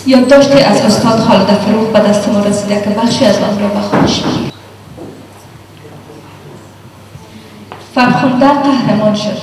یادداشتی از استاد خالد فروغ به دست ما رسیده که بخشی از آن را به خودش می‌گیرد. فرخنده قهرمان شد.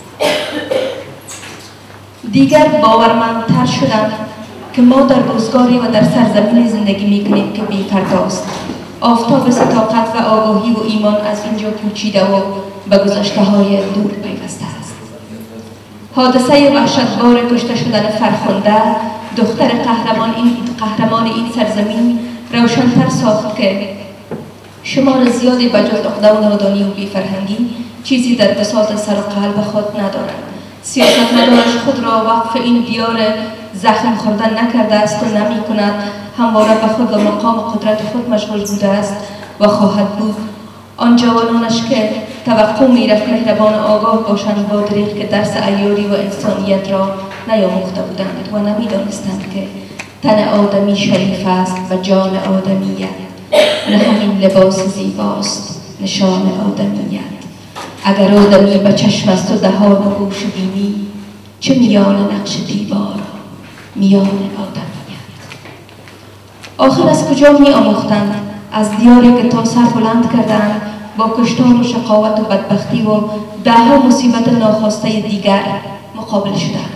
دیگر باورمندتر شدم که ما در روزگاری و در سرزمینی زندگی می‌کنیم که بی‌پرداست. آفتاب صداقت و آگاهی و ایمان از اینجا کوچیده و به گذشته‌های دور پیوسته است. حادثه وحشتبار کشته شدن فرخنده، دختر قهرمان این سرزمین، روشن‌تر ساخت که شمار زیادی بجز عقده و نادانی و بی‌فرهنگی چیزی در بساط سر و قلب خود ندارد. سیاستمدارش خود را وقف این دیار زخم خوردن نکرده است و نمی کند، همواره به خود و مقام قدرت خود مشغول بوده است و خواهد بود. آن جوانانش که توقع می‌رفت مهربان آگاه باشند با دریغ که درس عیاری و انسانیت را نیاموخته بودند و نمی‌دانستند که تن آدمی شریف است و جان آدمیت نه همین لباس زیباست نشان آدمیت. اگر آدمی به چشم است و دهان و گوش بینی، چه میان نقش دیوار میان آدمیت. آخر از کجا می آموختند؟ از دیاری که تا سر بلند کردند با کشتار و شقاوت و بدبختی و ده‌ها مصیبت ناخواسته دیگر مقابل شدند.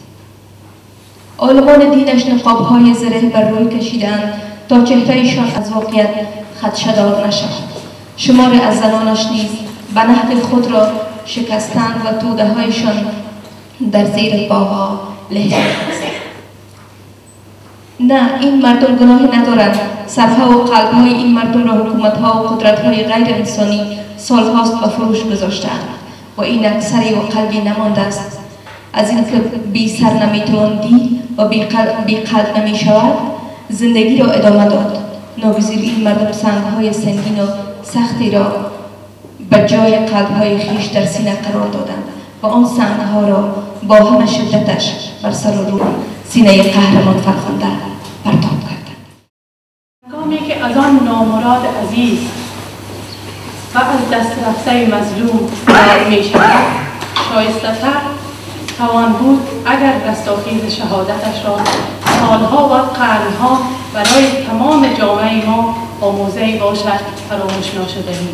عالمان دینش نقاب‌های زره بر روی کشیدند تا چهره‌شان از واقعیت خدشه‌دار نشود. شماری از زنانش نیز به نهد خود را شکستند و توده‌هایشان در زیر پاها له شدند. نه، این مردم گناهی ندارند. سرها و قلب‌های این مردم را حکومت‌ها و قدرت‌های غیر انسانی سال‌هاست به فروش گذاشته‌اند و این اکثری و قلبی نمانده است. از اینکه بی سر نمی‌توان دید و بی قلب نمی‌شود، زندگی را ادامه داد. ناگزیر این مردم سنگ‌های سنگین و سختی را به جای قلب‌های خویش در سینه قرار دادند و آن سنگ‌ها را با همه شدتش بر سر و روی سینه قهرمان فرخنده پرتاب کردند. هنگامی که از آن نامراد عزیز و از دست رفته مظلوم یاد می‌شود، شایسته‌تر توان بود اگر رستاخیز شهادتش را سالها و قرنها برای تمام جامعه ما آموزه‌ای باشد فراموش ناشدنی.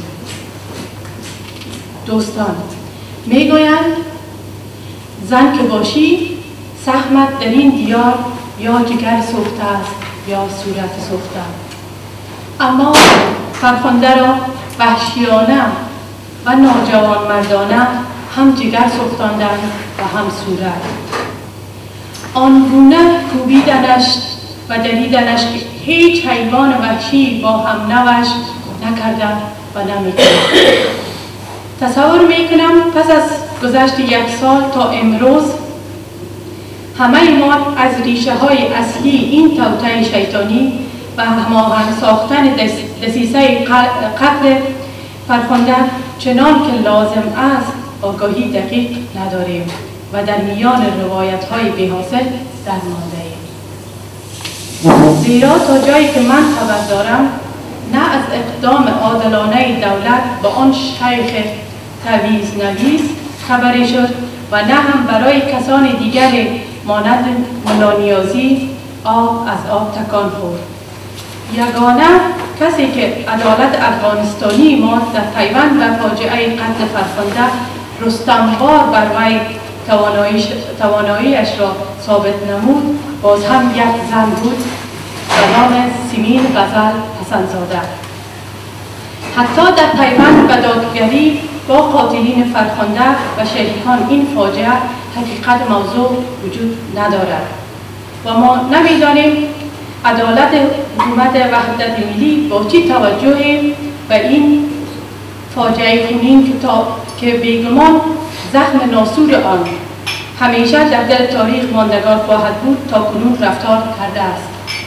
دوستان، میگویند زن که باشی سهمت در این دیار یا جگر سوخته است یا صورت سوخته. اما فرخنده را وحشیانه و ناجوانمردانه هم جگر سوختاندند و هم صورت. آنگونه کوبیدنش و دریدنش که هیچ حیوان وحشی با هم نوش نکرده و نمی‌کند. تصور میکنم پس از گذشت 1 سال تا امروز همه ما از ریشه های اصلی این توطئه شیطانی و هماهنگ ساختن دسیسه قتل فرخنده چنان که لازم است آگاهی دقیق نداریم و در میان روایت های بی‌حاصل در مانده ایم. زیرا تا جایی که من خبر دارم نه از اقدام عادلانه دولت با آن شیخ تعویض نویس خبری شد و نه هم برای کسان دیگر مانند ملا نیازی آب از آب تکان خورد. یگانه کسی که عدالت افغانستانی ما در پیوند به فاجعه قتل فرخنده رستموار بر وی تواناییش را ثابت نمود باز هم یک زن بود به نام سیمین غزل حسن‌زاده. حتی در پیوند به دادگری با قاتلین فرخنده و شریکان این فاجعه حقیقت موضوع وجود ندارد و ما نمی‌دانیم عدالت حکومت وحدت ملی با چه توجهی به این فاجعه خونین که بیگمان زخم ناسور آن همیشه در دل تاریخ ماندگار خواهد بود تا کنون رفتار کرده است.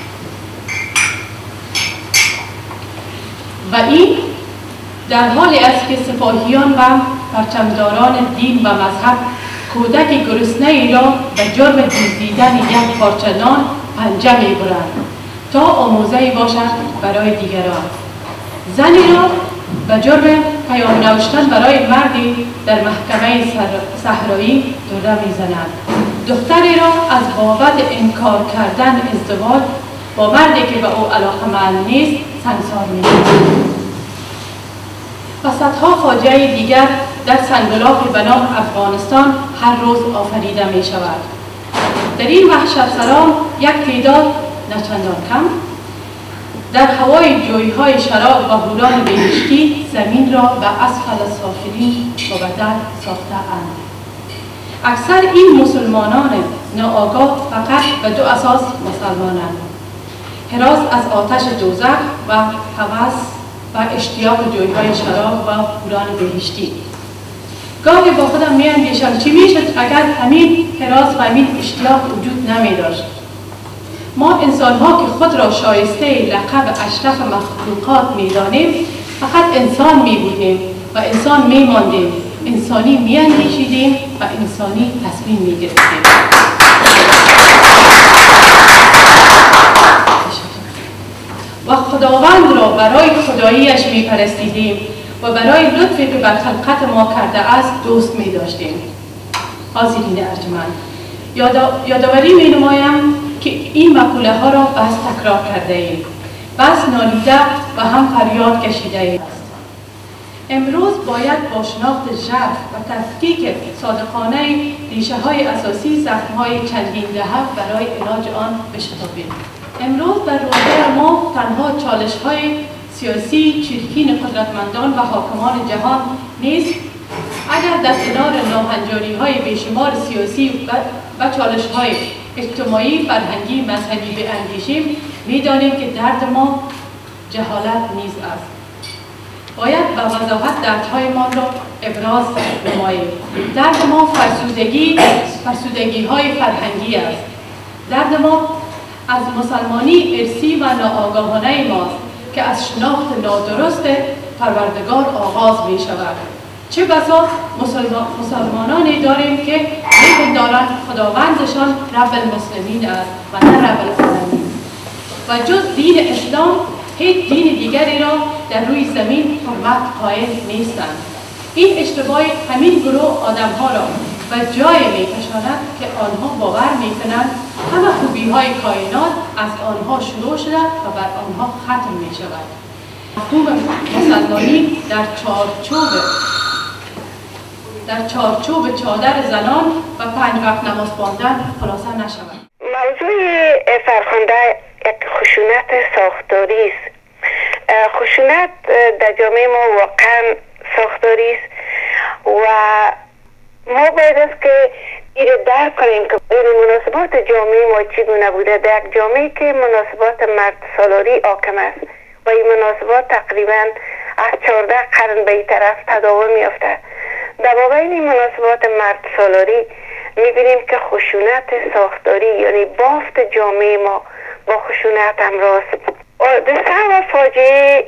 و این در حالی است که سپاهیان و پرچمداران دین و مذهب کودک گرسنه ای را به جرم دزدیدن یک پارچه نان پنجه می‌برند تا آموزه‌ای باشد برای دیگران. زنی را به جرم پیام نوشتن برای مردی در محکمه صحرایی دره می‌زنند. دختری را از بابت انکار کردن ازدواج با مردی که به او علاقه‌مند نیست سنگسار می‌کند. و صدها فاجعه دیگر در سنگلافی به نام افغانستان هر روز آفریده می شود. در این وحشت سرا یک تعداد نچندان کم در هوای جویهای شراب و هوران بهشتی زمین را به اسفل سافلین و بدل ساخته اند. اکثر این مسلمانان ناآگاه فقط به دو اساس مسلمانند: هراس از آتش دوزخ و هوس و اشتیاق جویهای شراب و هوران بهشتی. گاهی با خودم می‌اندیشم چی میشد اگر همین هراس و همین اشتیاق وجود نمی داشت. ما انسان‌ها که خود را شایسته لقب اشرف مخلوقات می‌دانیم فقط انسان می‌بودیم و انسان می‌ماندیم، انسانی می‌اندیشیدیم و انسانی تصمیم می‌گرفتیم. و خداوند را برای خداییش می‌پرستیدیم و برای لطفی که بر خلقت ما کرده است دوست می‌داشتیم. حاضرین ارجمند، یادآوری می‌نمایم که این مقوله ها را بس تکرار کرده ایم، بس نالیده و هم فریاد کشیده ایم. امروز باید با شناخت ژرف و تفکیک صادقانه ریشه های اساسی زخم های چندین دهه برای علاج آن بشتابیم. امروز در روزگار ما تنها چالش های سیاسی چرکین قدرتمندان و حاکمان جهان نیست. اگر در کنار ناهنجاری های بیشمار سیاسی و چالش های اجتماعی، فرهنگی، مذهبی بیاندیشیم، می‌دانیم که درد ما جهالت نیز است. باید به وضاحت دردهایمان را ابراز نماییم. درد ما فرسودگی‌های فرهنگی است. درد ما از مسلمانی ارثی و ناآگاهانه ماست که از شناخت نادرست پروردگار آغاز می‌شود. چه بسا مسلمانانی داریم که می‌پندارند خداوندشان رب المسلمین است و نه رب العالمین و جز دین اسلام هیچ دین دیگری را در روی زمین حرمت قائل نیستند. این اشتباه همین گروه آدم‌ها را و جای می‌کشاند که آنها باور می‌کنند همه خوبی‌های کائنات از آنها شروع شده و بر آنها ختم می‌شود. مفهوم مسلمانی در چارچوب چادر زنان و 5 وقت نماز خواندن خلاصه نشود. موضوع فرخنده خشونت ساختاری است. خشونت در جامعه ما واقعا ساختاری است و ما باید است که این رو درک کنیم که مناسبات جامعه ما چگونه بوده. در یک جامعه که مناسبات مرد سالاری حاکم است و این مناسبات تقریبا از 14 قرن به این طرف تداوم می‌یافته. در بابین این مناسبات مرد سالاری می‌بینیم که خشونت ساختاری یعنی بافت جامعه ما با خشونت همراه است. دسته و فاجعه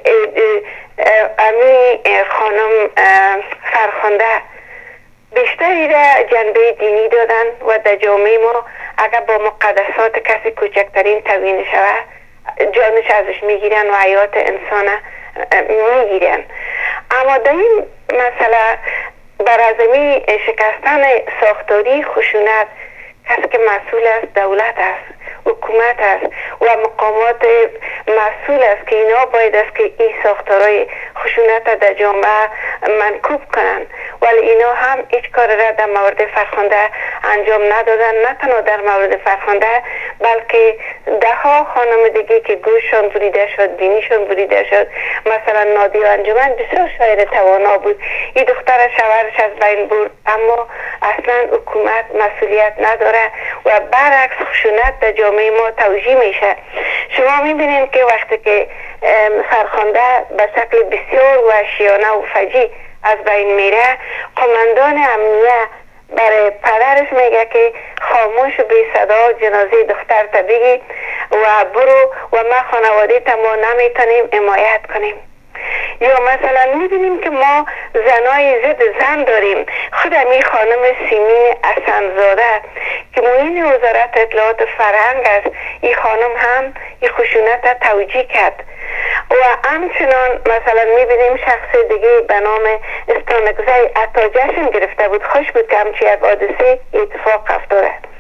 امی خانم فرخنده بیشتری را جنبه دینی دادن و در جامعه ما اگر با مقدسات کسی کوچکترین توهین شود جانش ازش میگیرن و حیات انسان میگیرن. اما در این مسئله بر ازمی شکستن ساختاری خشونت کسی که مسئول است دولت است، حکومت است و مقامات مسئول است که اینا باید است که این ساختارهای خشونت در جامعه منکوب کنند، ولی اینا هم هیچ کار را در مورد فرخنده انجام ندادن. نه تنها در مورد فرخنده بلکه ده ها خانم دیگه که گوششان بریده شد، بینیشان بریده شد. مثلا نادیه انجمن بسیار شاعر توانا بود، این دختر شوهرش از بین برد، اما اصلا حکومت مسئولیت نداره و برعکس خشونت در جامعه ما توجیه میشه. شما میبینید که وقتی که فرخنده به شکل بسیار وحشیانه و فجیع از بین میره، قماندان امنیه برای پدرش میگه که خاموش و بی صدا جنازه دختر تا بگی و برو و ما خانواده تا ما نمیتونیم حمایت کنیم. یا مثلا میبینیم که ما زنای ضد زن داریم. خود می خانم سیمین حسن‌زاده که معین وزارت اطلاعات فرهنگ است، این خانم هم این خشونت توجیه کرد. و همچنان مثلا میبینیم شخص دیگه به نام استانکزی حتی جشن گرفته بود، خوش بود که همچی یک حادثه اتفاق افتاده.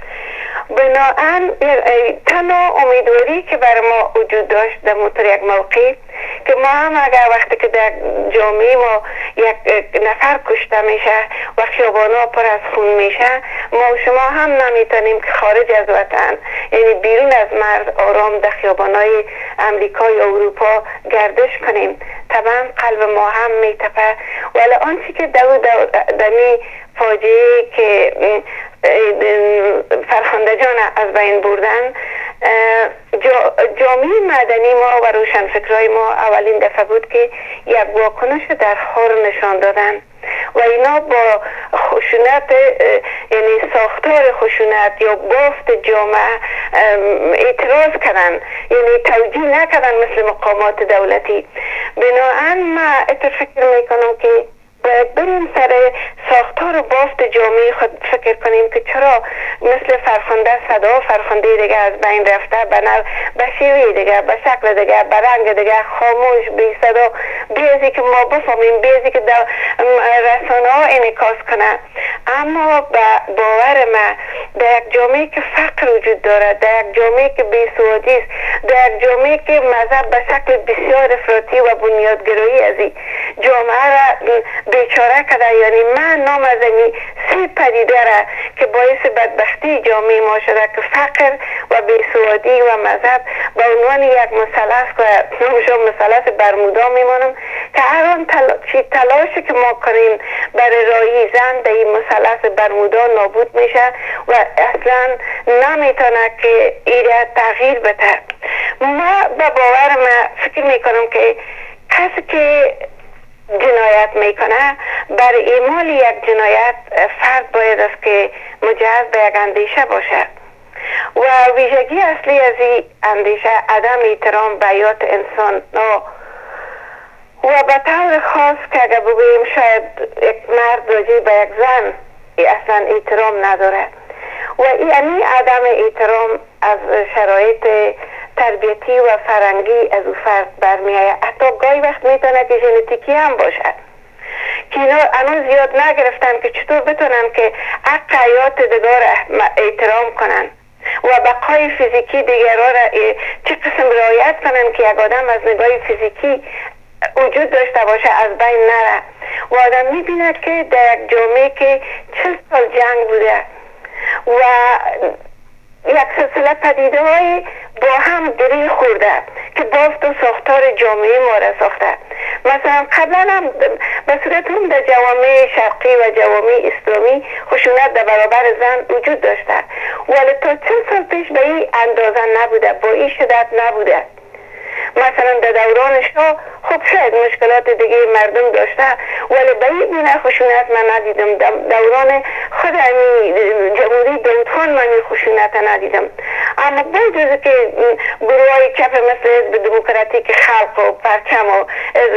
بنابراین تنها امیدواری که بر ما وجود داشت در مطور یک موقع که ما هم اگر وقتی که در جامعه ما یک نفر کشته میشه و خیابانا پر از خون میشه، ما و شما هم نمیتونیم که خارج از وطن، یعنی بیرون از مرز آرام در خیابانای امریکا یا اروپا گردش کنیم. طبعا قلب ما هم میتپه. ولی آنچه که دمی فاجعه که فرخنده جان از بین بردن، جامعه مدنی ما و روشنفکرای ما اولین دفعه بود که یک واکنش در خور نشان دادن و اینا با خشونت، یعنی ساختار خشونت یا بافت جامعه اعتراض کردن، یعنی توجیه نکردن مثل مقامات دولتی. بنابراین ما فکر میکنم که باید بریم سر ساختار و بافت جامعه خود فکر کنیم که چرا مثل فرخنده صدا فرخنده دیگه از بین رفته، به شیوه دیگه، به شکل دیگه، به رنگ دیگه، خاموش، بی صدا، بیازی که ما بفهمیم، بیازی که رسانه ها انعکاس کنه. اما باور ما در یک جامعه که فقر وجود داره، در یک جامعه که بی‌سوادی است، در یک جامعه که مذهب به شکل بسیار افراطی و بنیادگرایی از این جامعه را بیچاره کرده، یعنی من نام از این سه پدیده را که باعث بدبختی جامعه ما شده که فقر و بی‌سوادی و مذهب به عنوان یک مثلث و نامشون مثلث برمودا میمانم که هر تلاشی که ما کنیم برای راهی زن در این مثلث برمودا نابود میشه و اصلا نمیتونه که ایره تغییر بده. ما به باور ما فکر میکنم که کسی که جنایت میکنه، برای اعمال یک جنایت فرد باید است که مجهز به یک اندیشه باشه و ویژگی اصلی از این اندیشه عدم احترام به حیات انسان و به طور خاص که اگر بگوییم شاید یک مرد راجع به یک زن اصلا احترام نداره و یعنی عدم احترام از شرایط تربیتی و فرنگی از او فرد برمیآید. حتی گاهی وقت میتونه که ژنتیکی هم باشه که اینا هنوز یاد نگرفتن که چطور بتونن که حق حیات دیگر احترام کنن و بقای فیزیکی دیگران را چه قسم رعایت کنن که یک آدم از نگاه فیزیکی وجود داشته باشه از بین نره. و آدم میبینه که در یک جامعه که 40 سال جنگ بوده و یک سلسله پدیده های با هم گره خورده که بافت و ساختار جامعه ما را ساخته. مثلا قبلا هم به صورت هم در جوامع شرقی و جوامع اسلامی خشونت در برابر زن وجود داشته، ولی تا 40 سال پیش به این اندازه نبوده، با این شدت نبوده. مثلا در دوران شاه خب شاید مشکلات دیگه مردم داشته ولی به این گونه خشونت من ندیدم. دوران خود جمهوری داود خان من این خشونت ندیدم. اما باید که گروه های چپ مثل حزب دموکراتیک خلق و پرچم و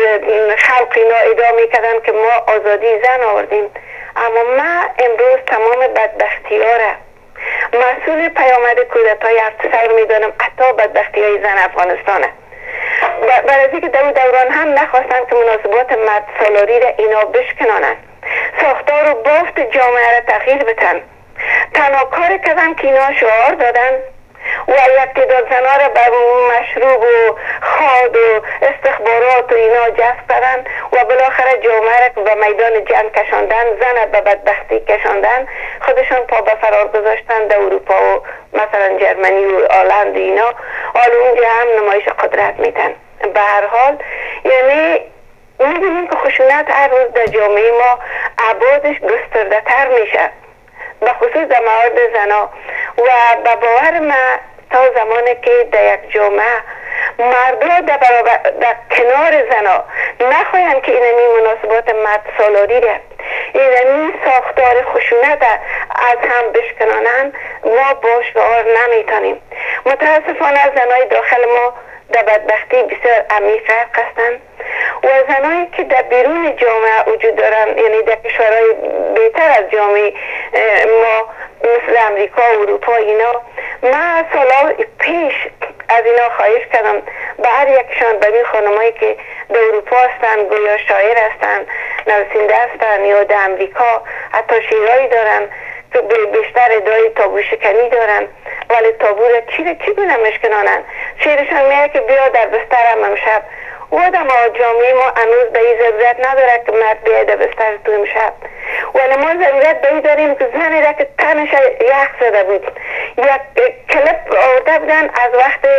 خلق اینا ادعا میکردن که ما آزادی زن آوردیم. اما ما امروز تمام بدبختی ها را مسئول پیامد کودتای 7 سال میدانم، حتی بدبختی های زن افغانستانه. برای که در دوران هم نخواستن که مناسبات مرد سالاری را اینا بشکنانن، ساختار و بافت جامعه را تغییر بدن. تنها کار کردن که اینا شعار دادن و یک تعداد زنها را به مشروب و خاد و استخبارات و اینا جذب کردن و بالاخره جامعه را به میدان جنگ کشاندن، زن به بدبختی کشاندن، خودشان پا به فرار گذاشتن در اروپا و مثلا جرمنی و آلند اینا، حالا اونجا هم نمایش قدرت میدن. به هر حال یعنی میبینیم که خشونت هر روز در جامعه ما ابعادش گسترده تر میشه، به خصوص در مورد زنا. و به باور ما تا زمانی که در یک جامعه مردها در کنار زنا نخواهند که اینمی مناسبات مرد سالاری را، اینمی ساختار خشونت از هم بشکنانند، ما با شعار نمیتونیم. متاسفانه زنای داخل ما در بدبختی بسیار عمیق هستند و زنایی که در بیرون جامعه وجود دارند، یعنی در کشورهای بهتر از جامعه ما مثل امریکا و اروپا اینا، من سالا پیش از اینا خواهش کردم به هر یکشان، به این خانمایی که در اروپا هستن، گویا شاعر هستن، نویسنده هستن یا در امریکا حتی شعرهایی دارن که بیشتر ادعای تابو شکنی دارن، ولی تابو را چگونه میشکنانند؟ شعرشان میگه که بیا در بسترم امشب. و آدم جامعه ما هنوز به این ضرورت نداره که مرد بیاید در بستر تو امشب، ولی ما ضرورت به این داریم که زنی را که تنش یخ زده بود، یک کلپ آورده بودن از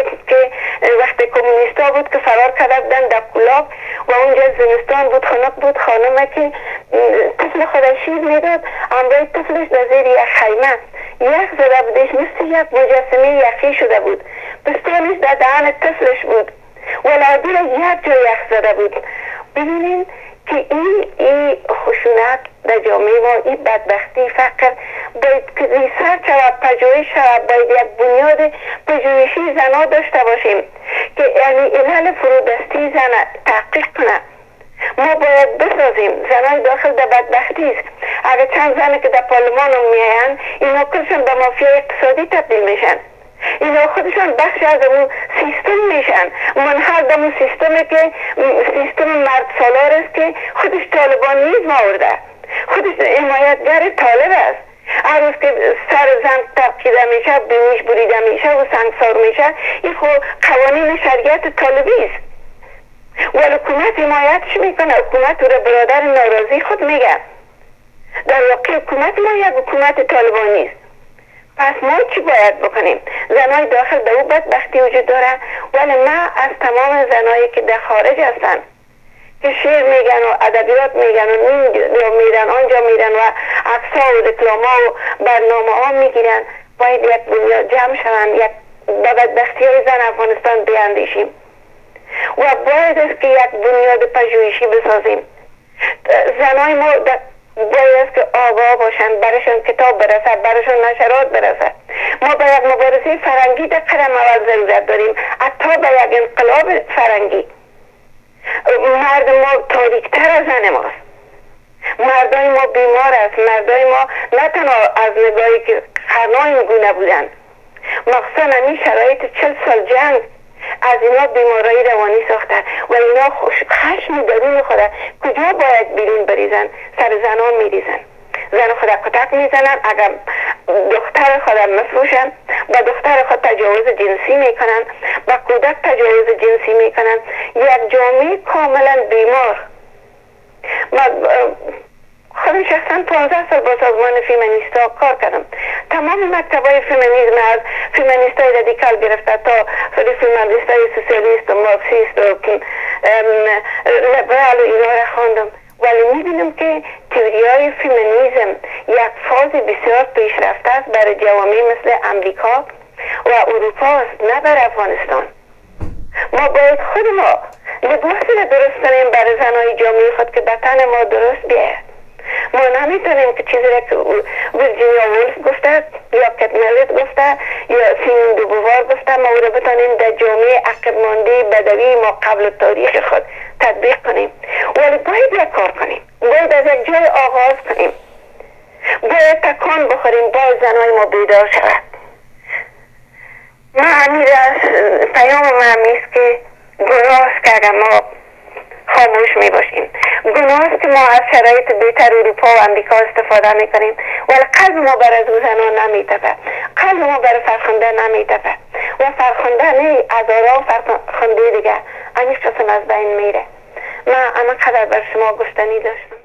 وقت کمونیستا بود که فرار کرده بودن در کلاب و اونجا زمستان بود، خنک بود، خانمه که طفل خود شیر میداد، امروی طفلش در زیر یک خیمه یخ زده بودش، مثل یک مجسمه یخی شده بود، بستانش در دهن طفلش بود، ولادی را یک جا یخ زده بود. ببینین که این خشونت در جامعه ما، این بدبختی، فقر باید که ریسرچ و پژوهش شود، باید یک بنیاد پژوهشی زنها داشته باشیم که یعنی علل فرودستی زن تحقیق کنه. ما باید بسازیم. زنای داخل در بدبختی است. اگر چند زنی که در پارلمان میاین، اینا کلشون به مافیای اقتصادی تبدیل میشن، اینا خودشان بخش از اون سیستم میشن، منحل در اون سیستمی که سیستم مرد سالار است که خودش طالبانیزم آورده، خودش حمایتگر طالب است. هر روز که سر زن تبکیده میشه، بینیش بریده میشه و سنگسار میشه، این خود قوانین شریعت طالبی است. ولی حکومت حمایتش میکنه، حکومت او را برادر ناراضی خود میگه. در واقع حکومت ما یک حکومت طالبانی است. پس ما چی باید بکنیم؟ زنای داخل در او بدبختی وجود داره، ولی ما از تمام زنایی که در خارج هستن که شعر میگن و ادبیات میگن و اینجا میرن آنجا میرن و عکس‌ها و رکلاما و برنامه ها میگیرن، باید یک بنیاد جمع شوند، یک به بدبختی های زن افغانستان بیاندیشیم و باید است که یک بنیاد پژوهشی بسازیم. زنای ما باید که آگاه باشند، برشان کتاب برسه، برشان نشرات برسه. ما به یک مبارزه فرنگی در قدم اول ضرورت داریم، حتی به یک انقلاب فرنگی. مرد ما تاریکتر از زن ماست، مردای ما بیمار است، مردای ما نه تنها از نگاهی که خرنای این گونه بودن، مخصوصا همین شرایط 40 سال جنگ از اینا بیماری روانی ساختن و اینا خشم درون خود کجا باید بیرون بریزن؟ سر زنان میریزن، زن خود کتک میزنن، اگر دختر خود مفروشن، با دختر خود تجاوز جنسی میکنن، با کودک تجاوز جنسی میکنن. یک جامعه کاملا بیمار. خودم شخصا 15 سال با سازمان فیمینیستا کار کردم. تمام مکتبای فیمینیسم از فیمینیستای رادیکال گرفته تا فیمینیستای سوسیالیست و مارکسیست و لیبرال و اینا را خواندم، ولی میبینم که تئوریای فیمینیسم یک فاز بسیار پیشرفته است برای جوامع مثل امریکا و اروپا است، نه برای افغانستان. ما باید خود ما لباسی را درست کنیم برای زنای جامعه خود که بطن ما درست بیاید. ما نمیتونیم که چیزی را که ویرجینیا وولف گفته یا کت ملیت گفته یا سیمون دو بووار گفته ما او را بتانیم در جامعه عقب مانده بدوی ما قبل تاریخ خود تطبیق کنیم. ولی باید یک کار کنیم، باید از یک جای آغاز کنیم، باید تکان بخوریم، باید زنای ما بیدار شود. پیام من همیست که گناه است که اگر ما خاموش می باشیم، گناه است که ما از شرایط بهتر اروپا و امریکا استفاده می کنیم، ولی قلب ما بر از او زنان نمی تپد، قلب ما بر فرخنده نمی تپد و فرخنده نه هزاران فرخنده دیگه همیش قسم از بین میره. من اما قدر بر شما گفتنی داشتم.